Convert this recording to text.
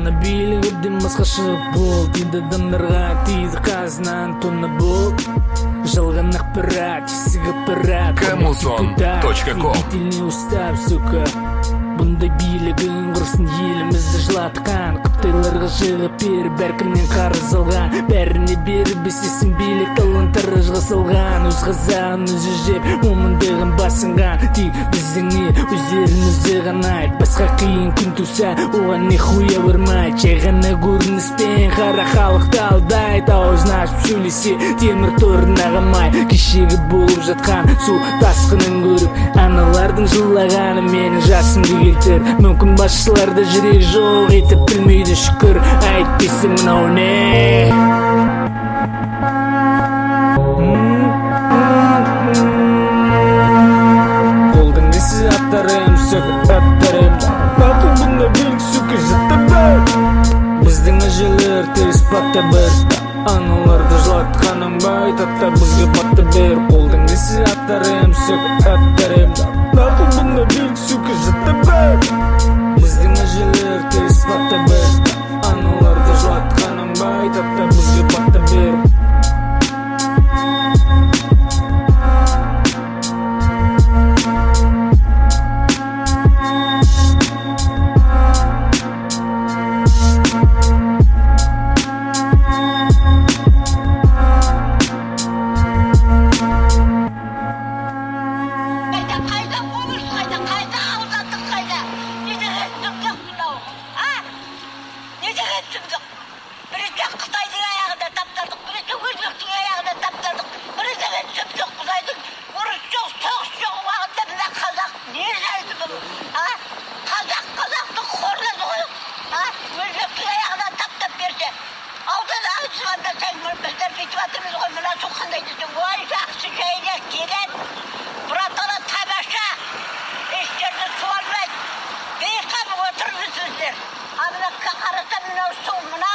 Ана билік өбден масқа шығып бол, енді адамдарға тиді қазынан тонна бол. Жалған ақпарат, есігі парат, Камусон.ком. Бетіліне ұстап, сука. Бұндай билігін құрсын елімізді жылатқан, Қытайларға жығып беріп бәркімнен қарыз алған. Бәріне беріп бесесін билік таланттары салған. Өз қазағын өзі жеп, момындығын басынған. Тек біздіңе өздеріңізді ғана айт, басқа қиын күн туса оған не хуя бармайды. Жай ғана көрініспен қара халықты алдайды. Аузын ашып сөйлесе темір торына қамай. Кешегі болып жатқан су тасқынын көріп, аналардың жылағаны менің жасымды келтір. Мүмкін басшыларда жүрек жоқ етіп білмейді шүкір. Әйтпесе мынау не? Қолдың десі аттарым, сөкіп аттарым, бақыл бұнда белік сөкі жытты бір. Біздің әжелер теріс патта бір, аналарды жылатқаның бай, татта бізге патта бер. Қолдың десі аттарым, сөкіп аттарым, бақыл бұнда белік сөкі жытты бір. Біздің әжелер теріс патта бір, аналарды жылатқаның бай, татта бізге патта бер. Қытайдың аяғында таптардық, біресе өзбектің аяғында таптардық, біресе сөптік Құдайдың ұрыс жоқ, соғыс жоқ уақытта мына қазақ не жайды бұл? Қазақты қорлады ғой. Өзбектің аяғына таптап берсе, аудан ағысығанда сән біздер бүйтіп жатырмыз ғой, мына су қандай десең, ой жақсы жайына келеді, бұратала тамаша, ештерді суалмайды, бейқам отырмыз біздер. Мына қарасам мынау су, мына